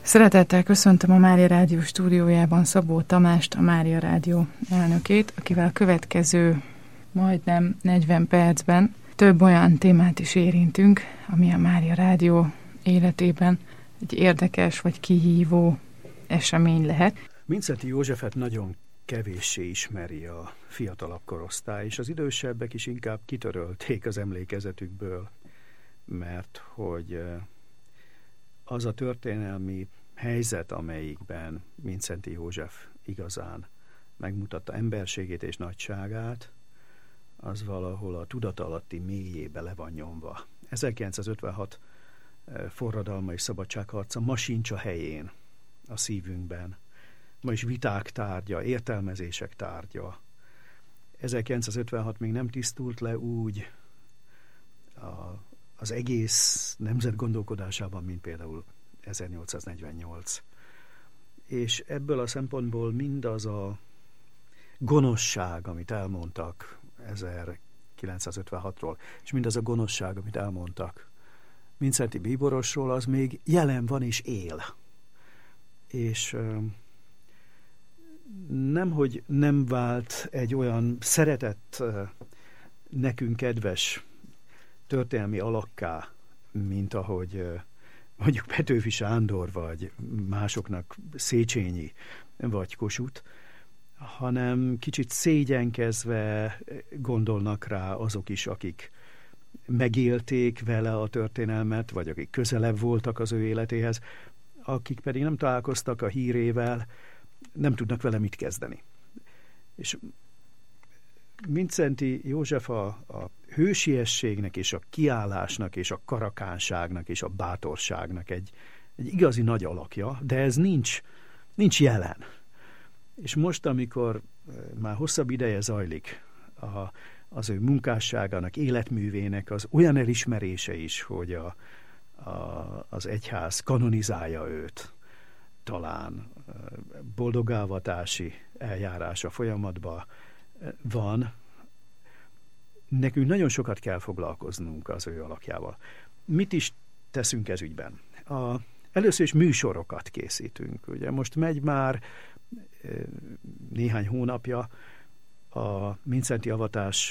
Szeretettel köszöntöm a Mária Rádió stúdiójában Szabó Tamást, a Mária Rádió elnökét, akivel a következő majdnem 40 percben több olyan témát is érintünk, ami a Mária Rádió életében egy érdekes vagy kihívó esemény lehet. Mindszenty Józsefet nagyon kevéssé ismeri a fiatalabb korosztály, és az idősebbek is inkább kitörölték az emlékezetükből, mert hogy az a történelmi helyzet, amelyikben Mindszenty József igazán megmutatta emberségét és nagyságát, az valahol a tudatalatti mélyébe le van nyomva. 1956 forradalma és szabadságharca ma sincs a helyén a szívünkben. Ma is viták tárgya, értelmezések tárgya. 1956 még nem tisztult le úgy az egész nemzet gondolkodásában, mint például 1848. És ebből a szempontból mindaz a gonoszság, amit elmondtak 1956-ról, és mindaz a gonoszság, amit elmondtak Mindszenty bíborosról, az még jelen van és él. És nemhogy nem vált egy olyan szeretett, nekünk kedves történelmi alakká, mint ahogy mondjuk Petőfi Sándor, vagy másoknak Széchenyi, vagy Kossuth, hanem kicsit szégyenkezve gondolnak rá azok is, akik megélték vele a történelmet, vagy akik közelebb voltak az ő életéhez, akik pedig nem találkoztak a hírével, nem tudnak vele mit kezdeni. És Mindszenty József a hősiességnek és a kiállásnak és a karakánságnak és a bátorságnak egy igazi nagy alakja, de ez nincs jelen. És most, amikor már hosszabb ideje zajlik az ő munkásságának, életművének az olyan elismerése is, hogy az egyház kanonizálja őt, talán boldogálvatási eljárása folyamatban van, nekünk nagyon sokat kell foglalkoznunk az ő alakjával. Mit is teszünk ez ügyben? Először is műsorokat készítünk. Ugye most megy már néhány hónapja a Mindszenty avatás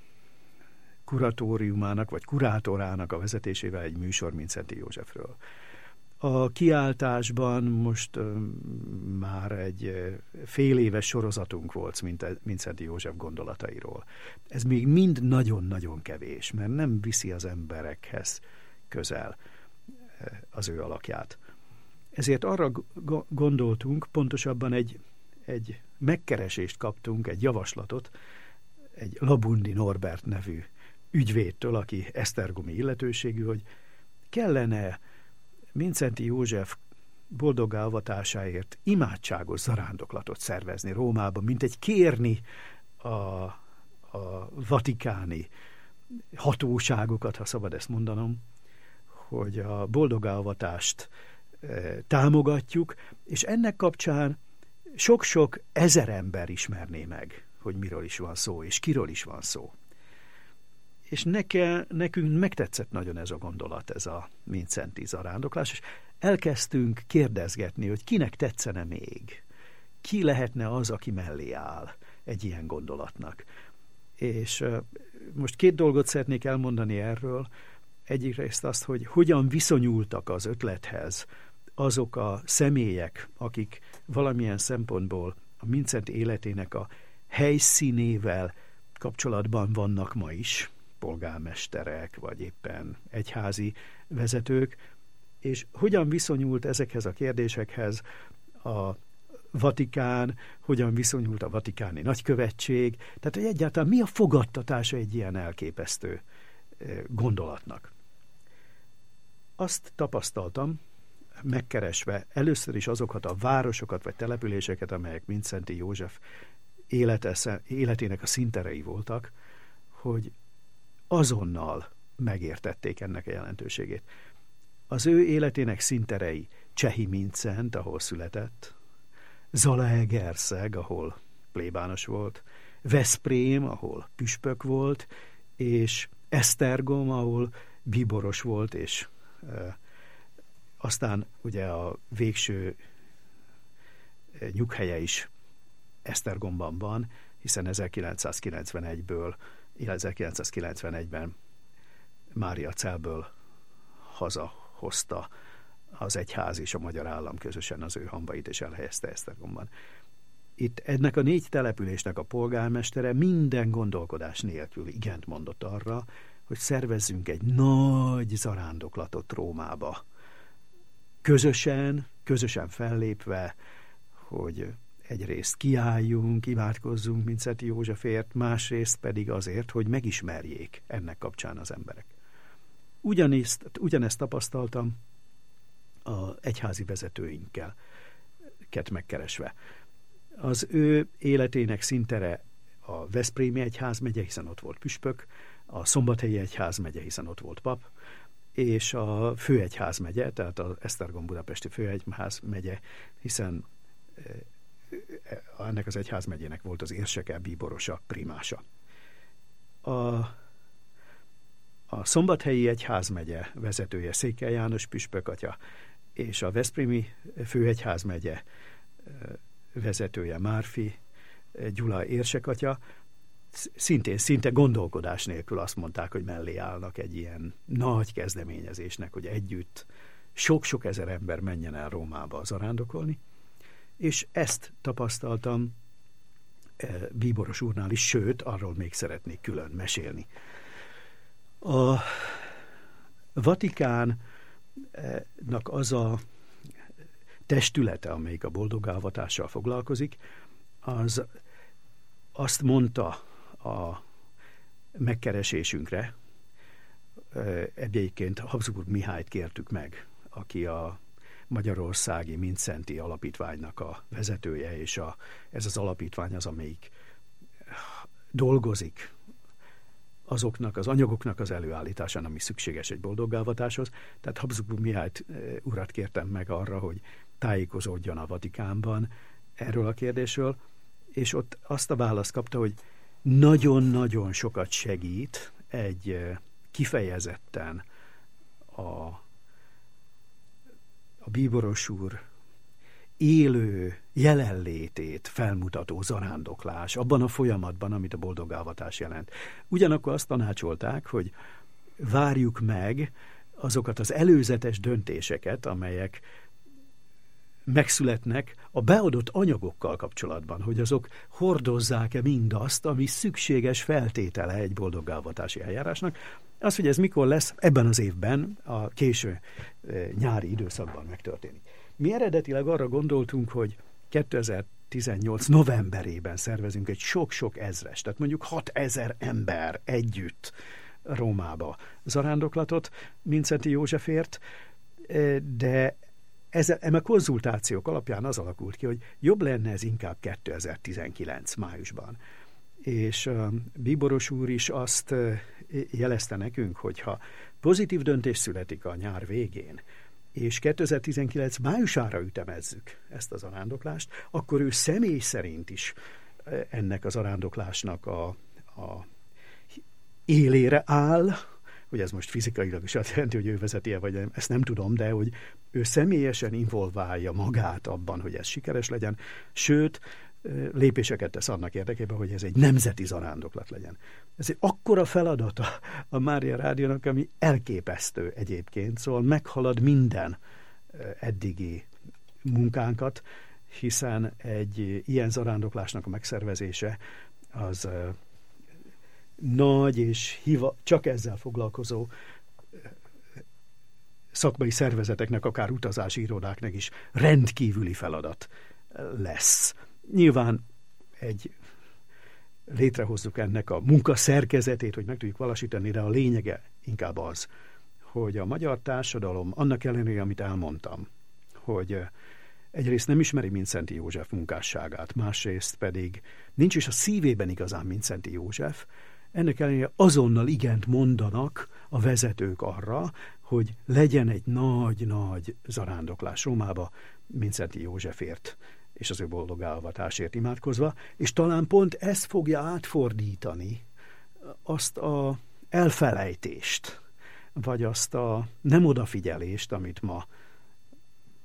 kuratóriumának, vagy kurátorának a vezetésével egy műsor Mindszenty Józsefről. A kiáltásban most már egy fél éves sorozatunk volt Mindszenty József gondolatairól. Ez még mind nagyon-nagyon kevés, mert nem viszi az emberekhez közel az ő alakját. Ezért arra gondoltunk, pontosabban egy megkeresést kaptunk, egy javaslatot, egy Labundi Norbert nevű ügyvédtől, aki esztergomi illetőségű, hogy kellene Mindszenty József boldoggá avatásáért imádságos zarándoklatot szervezni Rómában, mint egy kérni a vatikáni hatóságokat, ha szabad ezt mondanom, hogy a boldoggá avatást támogatjuk, és ennek kapcsán sok-sok ezer ember ismerné meg, hogy miről is van szó, és kiről is van szó. És nekünk megtetszett nagyon ez a gondolat, ez a Mindszenty zarándoklás, és elkezdtünk kérdezgetni, hogy kinek tetszene még, ki lehetne az, aki mellé áll egy ilyen gondolatnak. És most két dolgot szeretnék elmondani erről. Egyrészt azt, hogy hogyan viszonyultak az ötlethez azok a személyek, akik valamilyen szempontból a Mindszenty életének a helyszínével kapcsolatban vannak ma is, polgármesterek, vagy éppen egyházi vezetők, és hogyan viszonyult ezekhez a kérdésekhez a Vatikán, hogyan viszonyult a vatikáni nagykövetség, tehát hogy egyáltalán mi a fogadtatása egy ilyen elképesztő gondolatnak. Azt tapasztaltam, megkeresve először is azokat a városokat vagy településeket, amelyek Mindszenty József életének a színterei voltak, hogy azonnal megértették ennek a jelentőségét. Az ő életének színterei Csehi Mindszenty, ahol született, Zalaegerszeg, ahol plébános volt, Veszprém, ahol püspök volt, és Esztergom, ahol bíboros volt, és Aztán ugye a végső nyughelye is Esztergomban van, hiszen 1991-ben Máriacelből hazahozta az egyház és a magyar állam közösen az ő hamvait, és elhelyezte Esztergomban. Itt ennek a 4 településnek a polgármestere minden gondolkodás nélkül igent mondott arra, hogy szervezzünk egy nagy zarándoklatot Rómába. Közösen fellépve, hogy egyrészt kiálljunk, imádkozzunk Mindszenty Józsefért, másrészt pedig azért, hogy megismerjék ennek kapcsán az emberek. Ugyanezt tapasztaltam az egyházi vezetőinkkel megkeresve. Az ő életének szintere a veszprémi egyházmegye, hiszen ott volt püspök, a szombathelyi egyházmegye, hiszen ott volt pap, és a főegyházmegye, tehát az Esztergom-Budapesti főegyházmegye, hiszen ennek az egyházmegyének volt az érseke, bíborosa, primása. A szombathelyi egyházmegye vezetője Székely János püspök atya, és a veszprémi főegyházmegye vezetője Márfi Gyula érsekatya szinte gondolkodás nélkül azt mondták, hogy mellé állnak egy ilyen nagy kezdeményezésnek, hogy együtt sok-sok ezer ember menjen el Rómába zarándokolni, és ezt tapasztaltam Bíboros úrnál is, sőt, arról még szeretnék külön mesélni. A Vatikánnak az a testülete, amelyik a boldogálvatással foglalkozik, az azt mondta a megkeresésünkre, egyébként Habsburg Mihályt kértük meg, aki a Magyarországi Mindszenty Alapítványnak a vezetője, és ez az alapítvány az, amelyik dolgozik azoknak az anyagoknak az előállításán, ami szükséges egy boldogálvatáshoz. Tehát Habsburg Mihályt urat kértem meg arra, hogy tájékozódjon a Vatikánban erről a kérdésről, és ott azt a választ kapta, hogy nagyon-nagyon sokat segít egy kifejezetten a Bíboros úr élő jelenlétét felmutató zarándoklás abban a folyamatban, amit a boldogálvatás jelent. Ugyanakkor azt tanácsolták, hogy várjuk meg azokat az előzetes döntéseket, amelyek megszületnek a beadott anyagokkal kapcsolatban, hogy azok hordozzák-e mindazt, ami szükséges feltétele egy boldogálvatási eljárásnak. Az, hogy ez mikor lesz, ebben az évben, a késő nyári időszakban megtörténik. Mi eredetileg arra gondoltunk, hogy 2018 novemberében szervezünk egy sok-sok ezres, tehát mondjuk 6000 ember együtt Rómába zarándoklatot Mindszenty Józsefért, de a konzultációk alapján az alakult ki, hogy jobb lenne ez inkább 2019 májusban. És Bíboros úr is azt jelezte nekünk, hogyha pozitív döntés születik a nyár végén, és 2019 májusára ütemezzük ezt a zarándoklást, akkor ő személy szerint is ennek a zarándoklásnak a élére áll, hogy ez most fizikailag is azt jelenti, hogy ő vezeti-e, vagy nem, ezt nem tudom, de hogy ő személyesen involválja magát abban, hogy ez sikeres legyen, sőt, lépéseket tesz annak érdekében, hogy ez egy nemzeti zarándoklat legyen. Ez egy akkora feladata a Mária Rádiónak, ami elképesztő egyébként, szóval meghalad minden eddigi munkánkat, hiszen egy ilyen zarándoklásnak a megszervezése az nagy és csak ezzel foglalkozó szakmai szervezeteknek, akár utazási irodáknak is rendkívüli feladat lesz. Nyilván létrehozzuk ennek a munkaszerkezetét, hogy meg tudjuk valósítani, de a lényege inkább az, hogy a magyar társadalom, annak ellenére, amit elmondtam, hogy egyrészt nem ismeri Mindszenty József munkásságát, másrészt pedig nincs is a szívében igazán Mindszenty József, ennek ellenére azonnal igent mondanak a vezetők arra, hogy legyen egy nagy-nagy zarándoklás Rómába Mindszenty Józsefért és az ő boldogálvatásért imádkozva, és talán pont ez fogja átfordítani azt a elfelejtést, vagy azt a nem odafigyelést, amit ma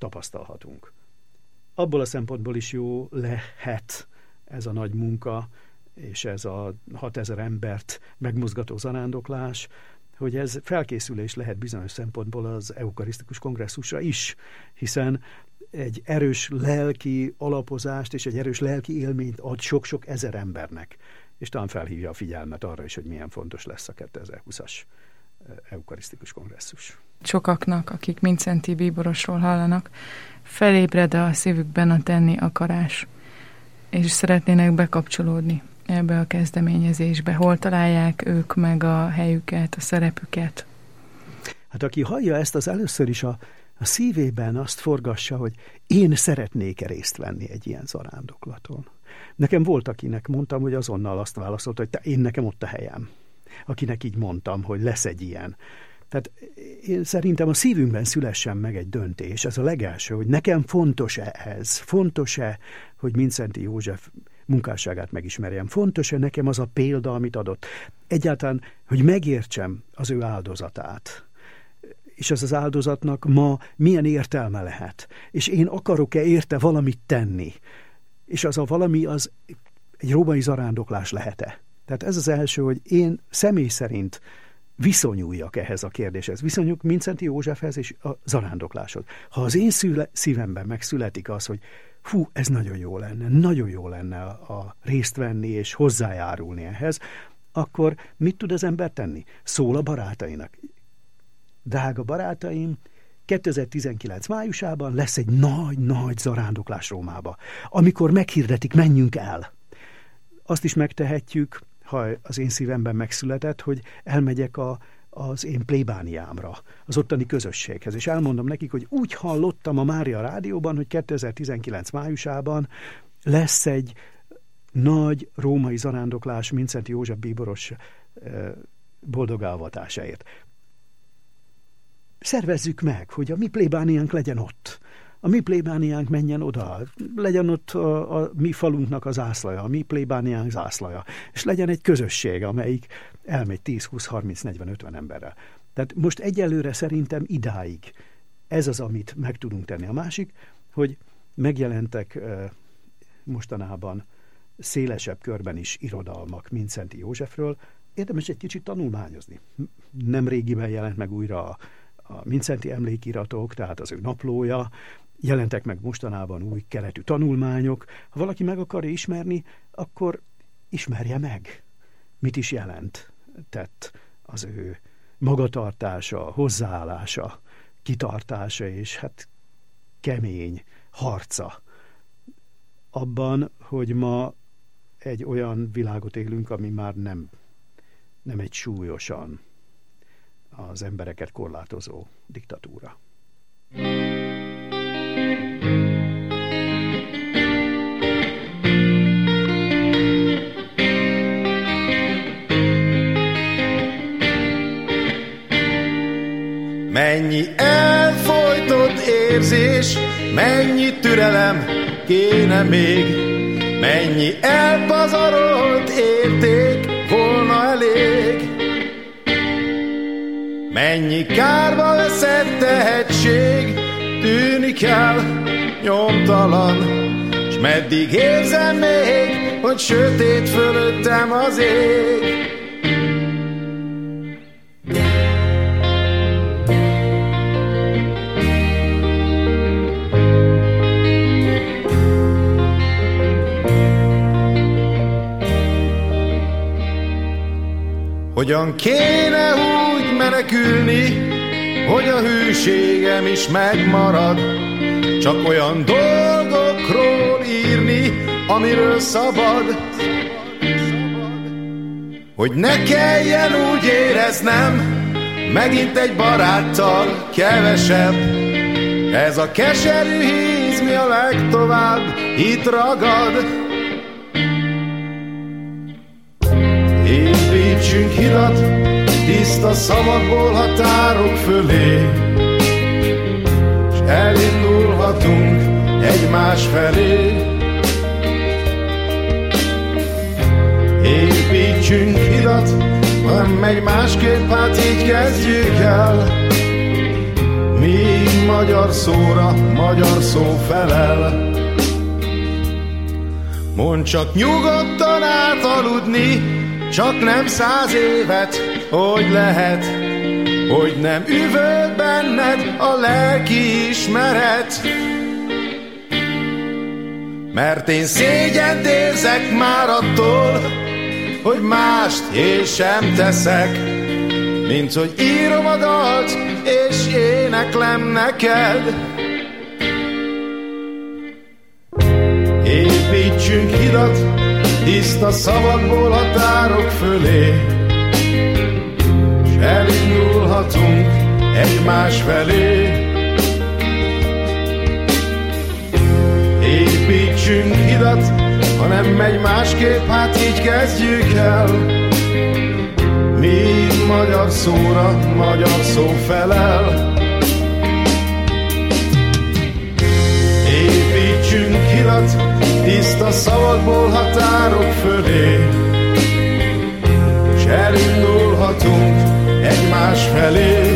tapasztalhatunk. Abból a szempontból is jó lehet ez a nagy munka, és ez a 6000 embert megmozgató zarándoklás, hogy ez felkészülés lehet bizonyos szempontból az eukarisztikus kongresszusra is, hiszen egy erős lelki alapozást és egy erős lelki élményt ad sok-sok ezer embernek, és talán felhívja a figyelmet arra is, hogy milyen fontos lesz a 2020-as eukarisztikus kongresszus. Sokaknak, akik Mindszenty bíborosról hallanak, felébred a szívükben a tenni akarás, és szeretnének bekapcsolódni ebbe a kezdeményezésbe. Hol találják ők meg a helyüket, a szerepüket? Hát aki hallja ezt, az először is a szívében azt forgassa, hogy én szeretnék részt venni egy ilyen zarándoklaton. Nekem volt, akinek mondtam, hogy azonnal azt válaszolt, hogy nekem ott a helyem. Akinek így mondtam, hogy lesz egy ilyen. Tehát én szerintem a szívünkben szülessen meg egy döntés. Ez a legelső, hogy nekem fontos-e ez? Fontos-e, hogy Mindszenty József munkásságát megismerjem? Fontos-e nekem az a példa, amit adott? Egyáltalán, hogy megértsem az ő áldozatát. És az áldozatnak ma milyen értelme lehet? És én akarok-e érte valamit tenni? És az a valami, az egy római zarándoklás lehet-e? Tehát ez az első, hogy én személy szerint viszonyuljak ehhez a kérdéshez. Viszonyuljuk Mindszenty Józsefhez és a zarándokláshoz. Ha az én szívemben megszületik az, hogy ez nagyon jó lenne a részt venni és hozzájárulni ehhez, akkor mit tud az ember tenni? Szól a barátainak. Drága barátaim, 2019 májusában lesz egy nagy zarándoklás Rómába, amikor meghirdetik, menjünk el. Azt is megtehetjük, ha az én szívemben megszületett, hogy elmegyek az én plébániámra, az ottani közösséghez, és elmondom nekik, hogy úgy hallottam a Mária Rádióban, hogy 2019 májusában lesz egy nagy római zarándoklás Mindszenty József bíboros boldog avatásáért. Szervezzük meg, hogy a mi plébániánk legyen ott. A mi plébániánk menjen oda, legyen ott a mi falunknak az zászlaja, a mi plébániánk zászlaja, és legyen egy közösség, amelyik elmegy 10, 20, 30, 40, 50 emberrel. Tehát most egyelőre szerintem idáig ez az, amit meg tudunk tenni. A másik, hogy megjelentek mostanában szélesebb körben is irodalmak Mindszenty Józsefről, érdemes egy kicsit tanulmányozni. Nemrégiben jelent meg újra a Mindszenty emlékiratok, tehát az ő naplója, jelentek meg mostanában új keletű tanulmányok. Ha valaki meg akarja ismerni, akkor ismerje meg, mit is jelentett az ő magatartása, hozzáállása, kitartása és hát kemény harca abban, hogy ma egy olyan világot élünk, ami már nem egy súlyosan az embereket korlátozó diktatúra. Mennyi elfojtott érzés, mennyi türelem kéne még, mennyi elpazarolt érték volna elég. Mennyi kárba veszett tehetség tűnik el nyomtalan, s meddig érzem még, hogy sötét fölöttem az ég. Hogyan kéne úgy menekülni, hogy a hűségem is megmarad, csak olyan dolgokról írni, amiről szabad, hogy ne kelljen úgy éreznem, megint egy baráttal kevesebb. Ez a keserű híz, mi a legtovább itt ragad. Építsünk hidat, tiszta szavakból határok fölé, s elindulhatunk egymás felé. Építsünk hidat, ha nem megy másképp, hát így kezdjük el. Míg magyar szóra magyar szó felel. Mondd csak nyugodtan átaludni, csak nem 100 évet, hogy lehet, hogy nem üvölt benned a lelki ismeret. Mert én szégyent érzek már attól, hogy mást én sem teszek, mint hogy írom a dalt, és éneklem neked. Építsünk hidat, tiszta szavakból határok fölé, s elindulhatunk egymás felé. Építsünk hidat, ha nem megy másképp, hát így kezdjük el. Míg magyar szóra magyar szó felel. Építsünk hidat, tiszta szavakból határok fölé, s elindulhatunk egymás felé.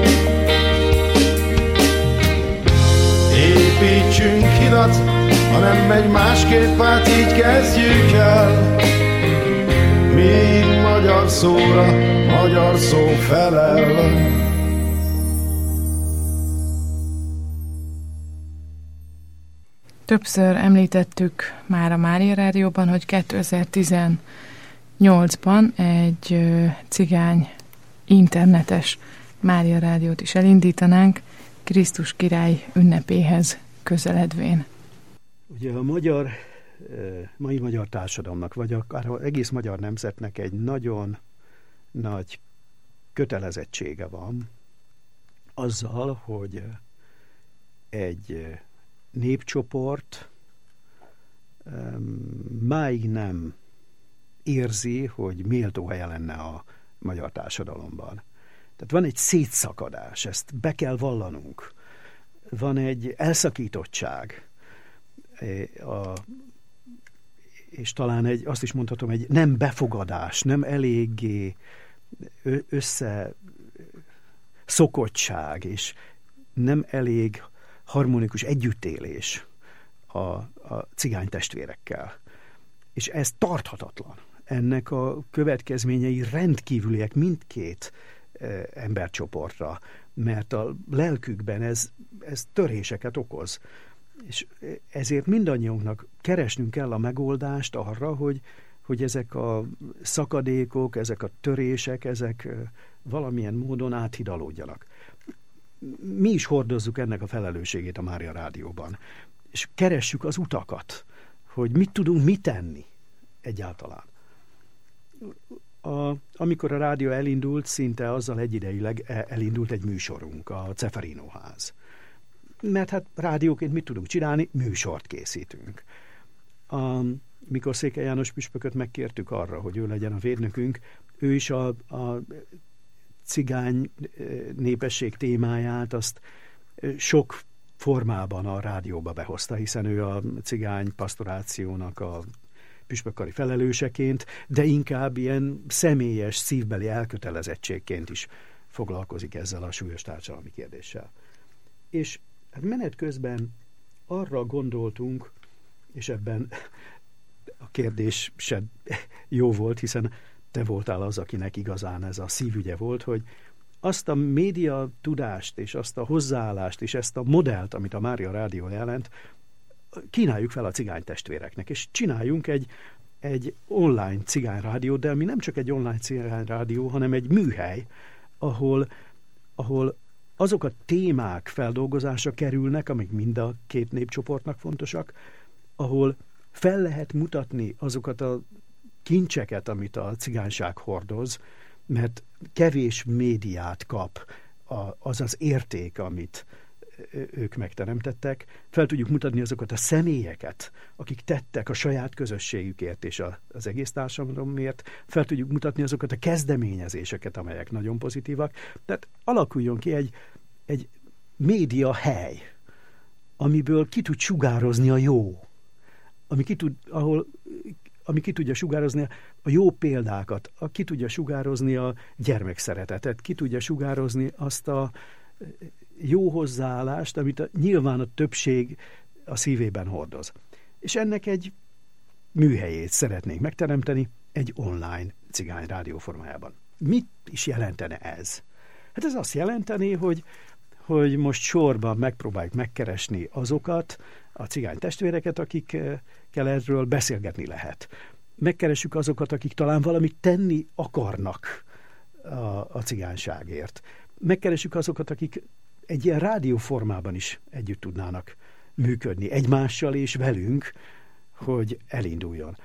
Építsünk hidat, ha nem megy másképp, hát így kezdjük el. Míg magyar szóra magyar szó felel. Többször említettük már a Mária Rádióban, hogy 2018-ban egy cigány internetes Mária Rádiót is elindítanánk, Krisztus király ünnepéhez közeledvén. Ugye a mai magyar társadalomnak, vagy akár az egész magyar nemzetnek egy nagyon nagy kötelezettsége van azzal, hogy egy népcsoport máig nem érzi, hogy méltó helye lenne a magyar társadalomban. Tehát van egy szétszakadás, ezt be kell vallanunk. Van egy elszakítottság, és talán azt is mondhatom, egy nem befogadás, nem eléggé összeszokottság, és nem elég harmonikus együttélés a cigány testvérekkel. És ez tarthatatlan. Ennek a következményei rendkívüliek mindkét embercsoportra, mert a lelkükben ez töréseket okoz. És ezért mindannyiunknak keresnünk kell a megoldást arra, hogy ezek a szakadékok, ezek a törések, ezek valamilyen módon áthidalódjanak. Mi is hordozzuk ennek a felelősségét a Mária Rádióban, és keressük az utakat, hogy mit tudunk mit tenni egyáltalán. Amikor a rádió elindult, szinte azzal egyidejűleg elindult egy műsorunk, a Ceferino ház. Mert hát rádióként mit tudunk csinálni? Műsort készítünk. Mikor Székely János püspököt megkértük arra, hogy ő legyen a védnökünk, ő is a cigány népesség témáját azt sok formában a rádióba behozta, hiszen ő a cigány pastorációnak a püspökkari felelőseként, de inkább ilyen személyes, szívbeli elkötelezettségként is foglalkozik ezzel a súlyos társadalmi kérdéssel. És menet közben arra gondoltunk, és ebben a kérdés sem jó volt, hiszen te voltál az, akinek igazán ez a szívügye volt, hogy azt a média tudást, és azt a hozzáállást, és ezt a modellt, amit a Mária Rádió jelent, kínáljuk fel a cigány testvéreknek, és csináljunk egy online cigányrádiót, de ami nem csak egy online cigányrádió, hanem egy műhely, ahol azok a témák feldolgozásra kerülnek, amik mind a két népcsoportnak fontosak, ahol fel lehet mutatni azokat a kincseket, amit a cigányság hordoz, mert kevés médiát kap az az érték, amit ők megteremtettek. Fel tudjuk mutatni azokat a személyeket, akik tettek a saját közösségükért és az egész társadalomért. Fel tudjuk mutatni azokat a kezdeményezéseket, amelyek nagyon pozitívak. Tehát alakuljon ki egy média hely, amiből ki tud sugározni a jó, ami ki tudja sugározni a jó példákat, ki tudja sugározni a gyermekszeretetet, ki tudja sugározni azt a jó hozzáállást, amit nyilván a többség a szívében hordoz. És ennek egy műhelyét szeretnénk megteremteni egy online cigány rádió formájában. Mit is jelentene ez? Hát ez azt jelenteni, hogy most sorban megpróbáljuk megkeresni azokat a cigány testvéreket, akikkel erről beszélgetni lehet. Megkeressük azokat, akik talán valamit tenni akarnak a cigányságért. Megkeressük azokat, akik egy ilyen rádióformában is együtt tudnának működni, egymással és velünk, hogy elinduljon.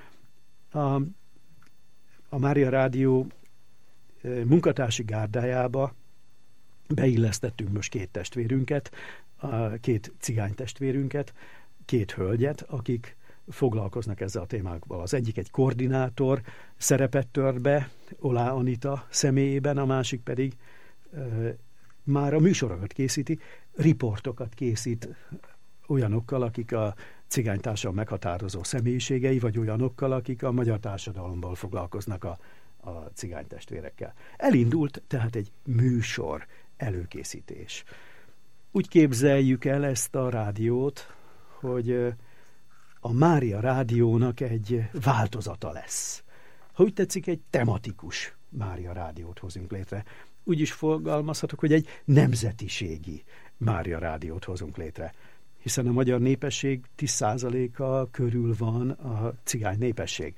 A Mária Rádió munkatársi gárdájába beillesztettünk most 2 testvérünket, 2 cigány testvérünket, 2 hölgyet, akik foglalkoznak ezzel a témákkal. Az egyik egy koordinátor szerepet tört be, Olá Anita személyében, a másik pedig már a műsorokat készíti, riportokat készít olyanokkal, akik a cigány társadalom meghatározó személyiségei, vagy olyanokkal, akik a magyar társadalomból foglalkoznak a cigány testvérekkel. Elindult tehát egy műsor előkészítés. Úgy képzeljük el ezt a rádiót, hogy a Mária Rádiónak egy változata lesz. Ha úgy tetszik, egy tematikus Mária Rádiót hozunk létre. Úgy is fogalmazhatok, hogy egy nemzetiségi Mária Rádiót hozunk létre. Hiszen a magyar népesség 10%-a körül van a cigány népesség.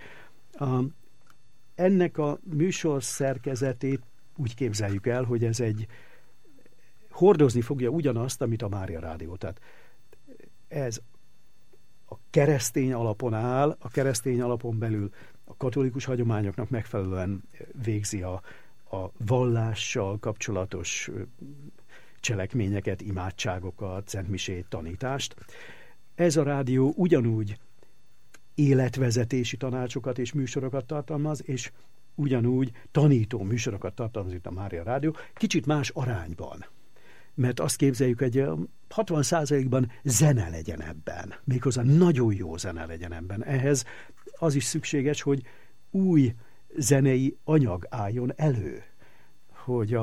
Ennek a műsor szerkezetét úgy képzeljük el, hogy ez hordozni fogja ugyanazt, amit a Mária Rádió. Tehát ez a keresztény alapon áll, a keresztény alapon belül a katolikus hagyományoknak megfelelően végzi a vallással kapcsolatos cselekményeket, imádságokat, szentmisét, tanítást. Ez a rádió ugyanúgy életvezetési tanácsokat és műsorokat tartalmaz, és ugyanúgy tanító műsorokat tartalmaz itt a Mária Rádió, kicsit más arányban. Mert azt képzeljük, hogy 60%-ban zene legyen ebben. Méghozzá nagyon jó zene legyen ebben. Ehhez az is szükséges, hogy új zenei anyag álljon elő. Hogy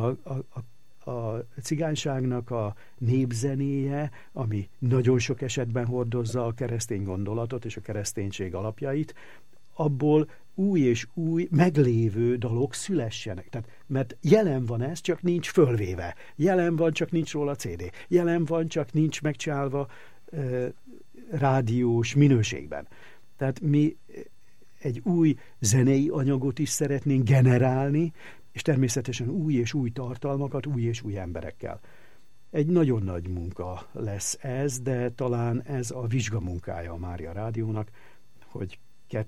a cigányságnak a népzenéje, ami nagyon sok esetben hordozza a keresztény gondolatot és a kereszténység alapjait, abból új és új meglévő dalok szülessenek. Tehát, mert jelen van ez, csak nincs fölvéve. Jelen van, csak nincs róla CD. Jelen van, csak nincs megcsinálva rádiós minőségben. Tehát mi egy új zenei anyagot is szeretnénk generálni, és természetesen új és új tartalmakat, új és új emberekkel. Egy nagyon nagy munka lesz ez, de talán ez a vizsgamunkája a Mária Rádiónak, hogy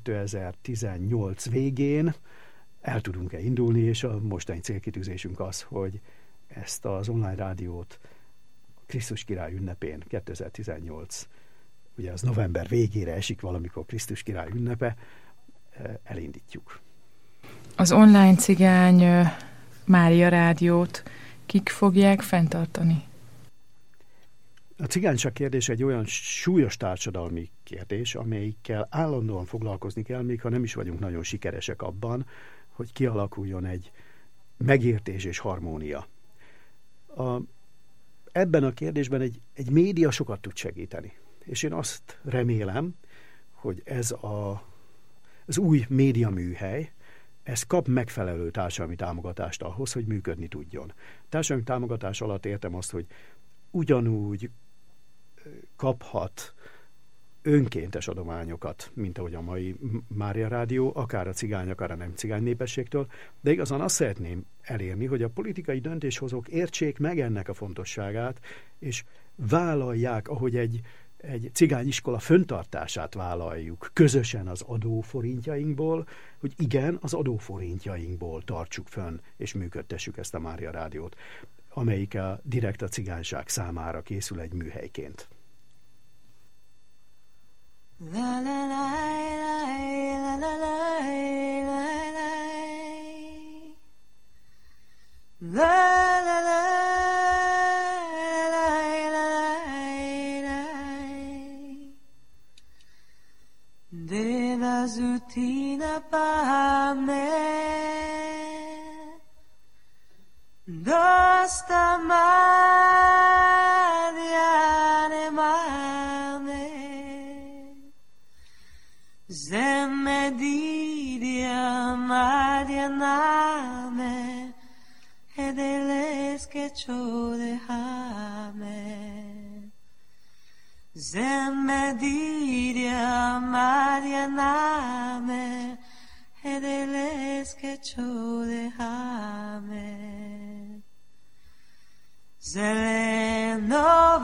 2018 végén el tudunk-e indulni, és a mostani célkitűzésünk az, hogy ezt az online rádiót Krisztus király ünnepén 2018, ugye az november végére esik valamikor Krisztus király ünnepe, elindítjuk. Az online cigány Mária Rádiót kik fogják fenntartani? A cigányság kérdés egy olyan súlyos társadalmi kérdés, amelyikkel állandóan foglalkozni kell, még ha nem is vagyunk nagyon sikeresek abban, hogy kialakuljon egy megértés és harmónia. Ebben a kérdésben egy média sokat tud segíteni. És én azt remélem, hogy ez az új médiaműhely, ez kap megfelelő társadalmi támogatást ahhoz, hogy működni tudjon. Társadalmi támogatás alatt értem azt, hogy ugyanúgy kaphat önkéntes adományokat, mint ahogy a mai Mária Rádió, akár a cigány, akár a nem cigány népességtől, de igazán azt szeretném elérni, hogy a politikai döntéshozók értsék meg ennek a fontosságát, és vállalják, ahogy egy cigányiskola fenntartását vállaljuk közösen az adóforintjainkból, hogy igen, az adóforintjainkból tartsuk fönn, és működtessük ezt a Mária Rádiót, amelyik direkt a cigányság számára készül egy műhelyként. La la la la la la la la de la zutina pame dosta mai Zemmedidia Marianame Edeles que chodehame Zemmedidia Marianame Edeles que chodehame Zeleno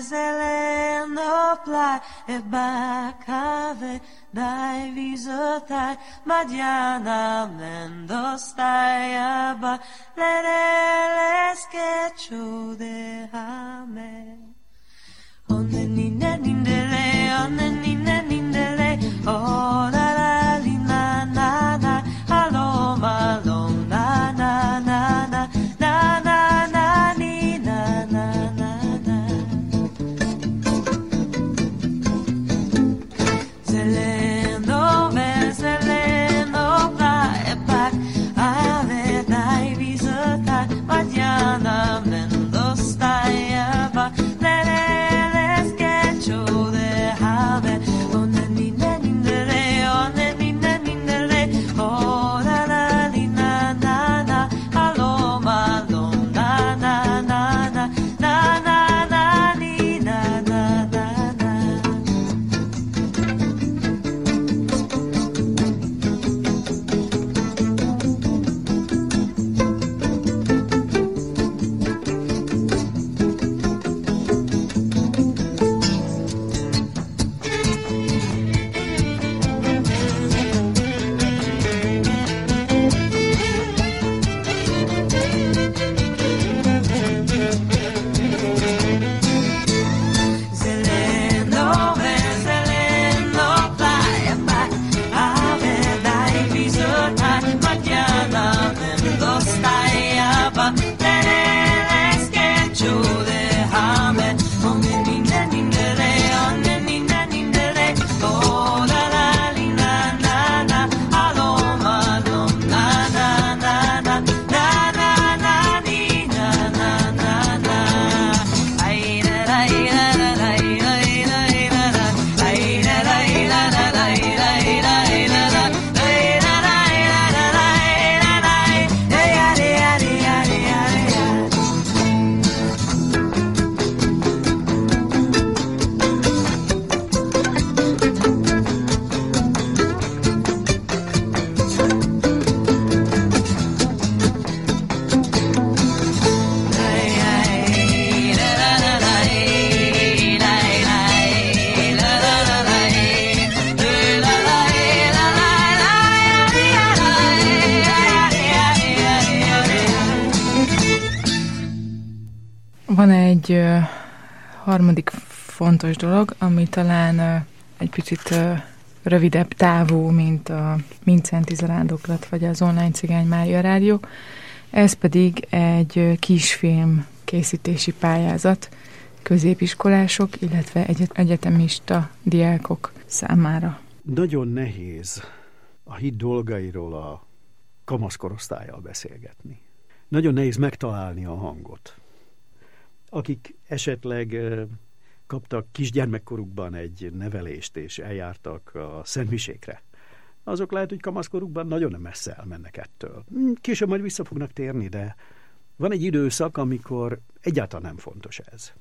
plai e bacave dai visotai Madiana mendostai abba Ledeles que chodehame Onne ninne nindele, onne ninne nindele, oh la la li na na na, alom alom na na na na, na na na ni na na na na. Zeleno pla e bac, ave dai visota, Madiana mendostai abba, Van egy harmadik fontos dolog, ami talán egy picit rövidebb távú, mint a Mincenti Zarándoklat vagy az Online Cigány Mária Rádió. Ez pedig egy kisfilm készítési pályázat középiskolások, illetve egyetemista diákok számára. Nagyon nehéz a hit dolgairól a kamaszkorosztállyal beszélgetni. Nagyon nehéz megtalálni a hangot. Akik esetleg kaptak kisgyermekkorukban egy nevelést, és eljártak a szentmisékre, azok lehet, hogy kamaszkorukban nagyon messze elmennek ettől. Később majd vissza fognak térni, de van egy időszak, amikor egyáltalán nem fontos ez.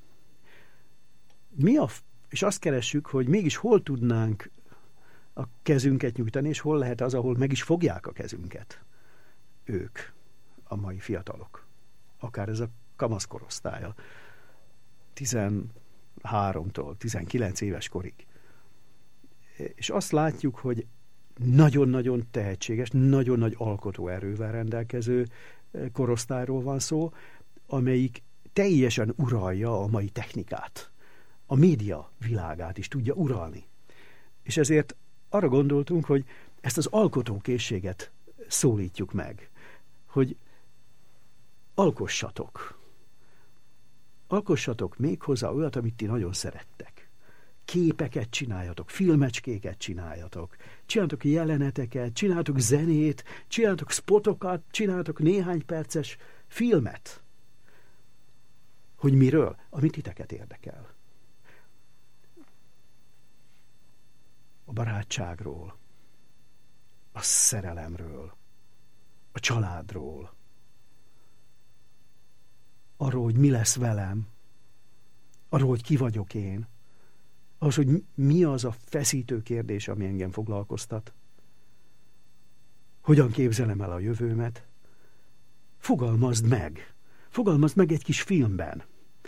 És azt keressük, hogy mégis hol tudnánk a kezünket nyújtani, és hol lehet az, ahol meg is fogják a kezünket ők, a mai fiatalok. Akár ez a kamaszkorosztálya, 13-tól 19 éves korig. És azt látjuk, hogy nagyon-nagyon tehetséges, nagyon nagy alkotóerővel rendelkező korosztályról van szó, amelyik teljesen uralja a mai technikát. A média világát is tudja uralni. És ezért arra gondoltunk, hogy ezt az alkotókészséget szólítjuk meg, hogy alkossatok. Alkossatok méghozzá olyat, amit ti nagyon szerettek. Képeket csináljatok, filmecskéket csináljatok, csináljatok jeleneteket, csináljatok zenét, csináljatok spotokat, csináljatok néhány perces filmet. Hogy miről? Ami titeket érdekel. A barátságról, a szerelemről, a családról, arról, hogy mi lesz velem, arról, hogy ki vagyok én, az, hogy mi az a feszítő kérdés, ami engem foglalkoztat, hogyan képzelem el a jövőmet, fogalmazd meg egy kis filmben.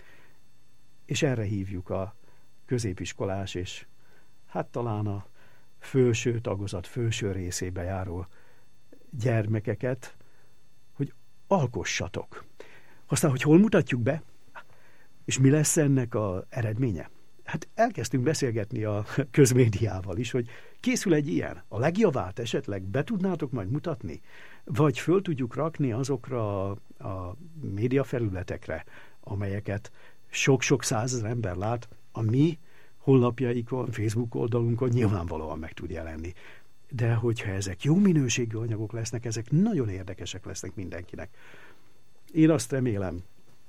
És erre hívjuk a középiskolás, és hát talán a felső tagozat felső részébe járó gyermekeket, hogy alkossatok. Aztán, hogy hol mutatjuk be, és mi lesz ennek az eredménye? Hát elkezdtünk beszélgetni a közmédiával is, hogy készül egy ilyen. A legjavát esetleg be tudnátok majd mutatni? Vagy föl tudjuk rakni azokra a médiafelületekre, amelyeket sok-sok százezer ember lát, a mi honlapjaikon, Facebook oldalunkon nyilvánvalóan meg tud jelenni. De hogyha ezek jó minőségű anyagok lesznek, ezek nagyon érdekesek lesznek mindenkinek. Én azt remélem,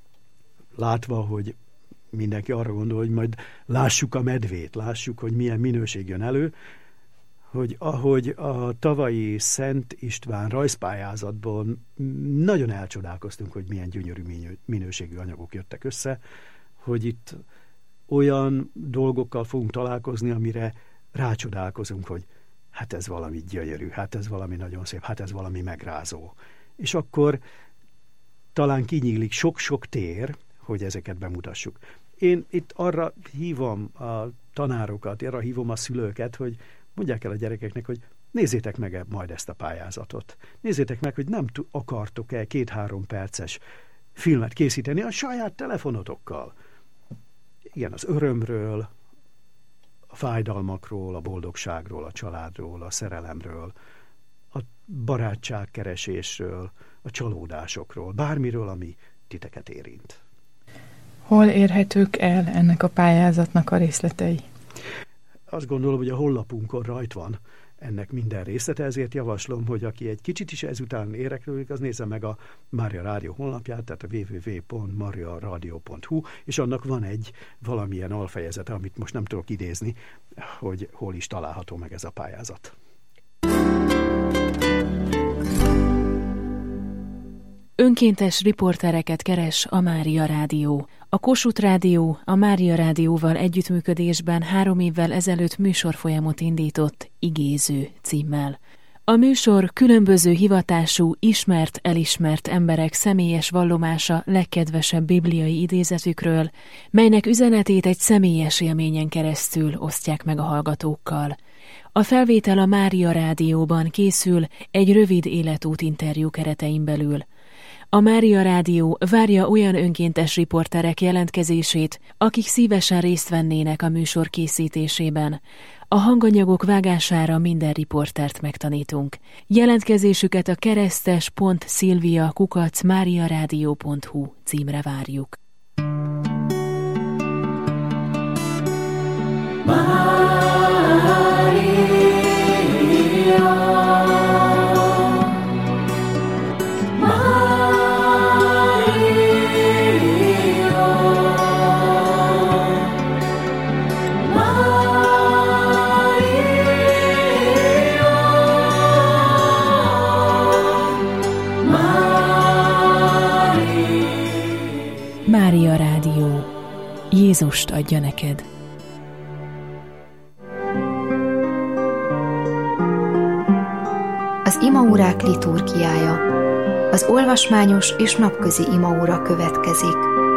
látva, hogy mindenki arra gondol, hogy majd lássuk a medvét, lássuk, hogy milyen minőség jön elő, hogy ahogy a tavalyi Szent István rajzpályázatban nagyon elcsodálkoztunk, hogy milyen gyönyörű minőségű anyagok jöttek össze, hogy itt olyan dolgokkal fogunk találkozni, amire rácsodálkozunk, hogy hát ez valami gyönyörű, hát ez valami nagyon szép, hát ez valami megrázó. És akkor talán kinyílik sok-sok tér, hogy ezeket bemutassuk. Én itt arra hívom a tanárokat, arra hívom a szülőket, hogy mondják el a gyerekeknek, hogy nézzétek meg majd ezt a pályázatot. Nézzétek meg, hogy nem akartok-e 2-3 perces filmet készíteni a saját telefonotokkal. Igen, az örömről, a fájdalmakról, a boldogságról, a családról, a szerelemről, a barátságkeresésről, a csalódásokról, bármiről, ami titeket érint. Hol érhetők el ennek a pályázatnak a részletei? Azt gondolom, hogy a honlapunkon rajt van ennek minden részlete, ezért javaslom, hogy aki egy kicsit is ezután érdeklődik, az nézze meg a Mária Rádió honlapját, tehát a www.mariaradio.hu, és annak van egy valamilyen alfejezete, amit most nem tudok idézni, hogy hol is található meg ez a pályázat. Önkéntes riportereket keres a Mária Rádió. A Kossuth Rádió a Mária Rádióval együttműködésben 3 évvel ezelőtt műsorfolyamot indított Igéző címmel. A műsor különböző hivatású, ismert-elismert emberek személyes vallomása legkedvesebb bibliai idézetükről, melynek üzenetét egy személyes élményen keresztül osztják meg a hallgatókkal. A felvétel a Mária Rádióban készül egy rövid életút interjú keretein belül. A Mária Rádió várja olyan önkéntes riporterek jelentkezését, akik szívesen részt vennének a műsor készítésében. A hanganyagok vágására minden riportert megtanítunk. Jelentkezésüket a keresztes.szilvia@mariaradio.hu címre várjuk. Mária Rádió. Jézust adja neked. Az imaórák liturgiája. Az olvasmányos és napközi imaóra következik.